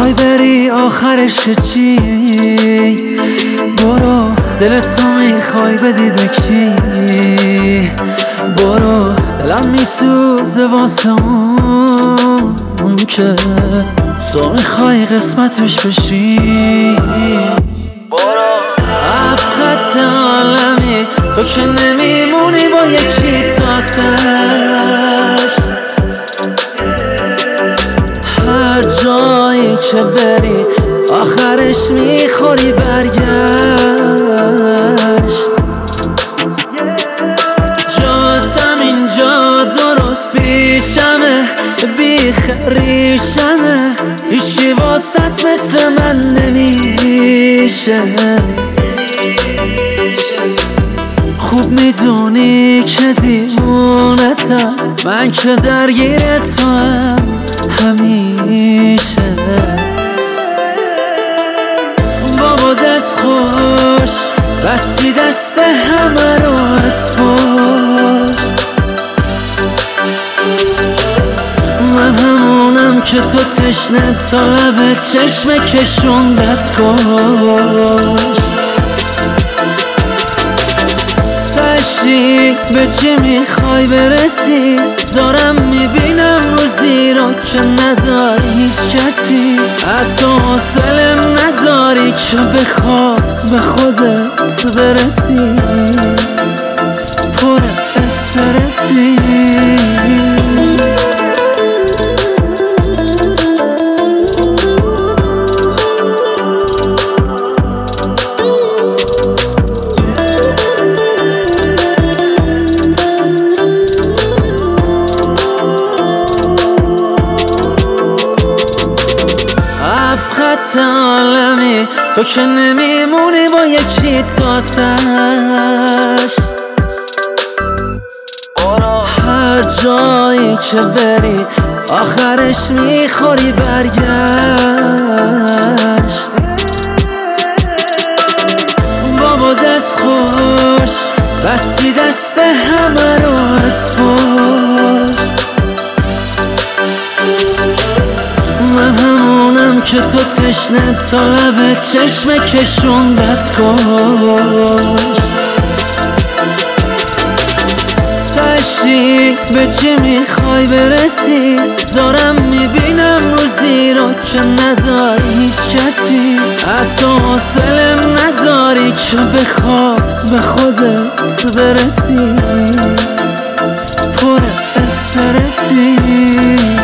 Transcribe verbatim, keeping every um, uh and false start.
میخوای بری آخرش چی؟ برو دلتو میخوای بدی به کی؟ برو دلم میسوزه واسه اون که تو میخوای قسمتش بشی. برو ابخط عالمی تو که نمیمونی با یکی تاتش. هر جایی که بری آخرش میخوری برگشت. جاتم اینجا درست پیشمه بی خریشمه، هیچی واسط مثل من نمیشه. خوب میدونی که دیوونتم، من که درگیرتم همیشه. بابا دست خوش بستی دست همه رو از پشت. من همونم که تو تشنه تا لب چشم کشوندت کشت. تشریک به چی میخوای برسی؟ دارم میبینم رو زیرا که نداری هیچ کسی، حتی حوصله نداری که بخواه به خودت برسی. پر استرسی خط عالمی تو که نمیمونی با یکی تاتش. هر جایی که بری آخرش میخوری برگشت. بابا دست خوش بستی دست همه رو از پشت. من همونم که تو تشنه تا لب چشم کشوندت کشت. تشریک به چی میخوای برسی؟ دارم میبینم رو زیرا که نداری هیچ کسی، حتی حوصله نداری که بخواه به خودت برسی. پر استرسی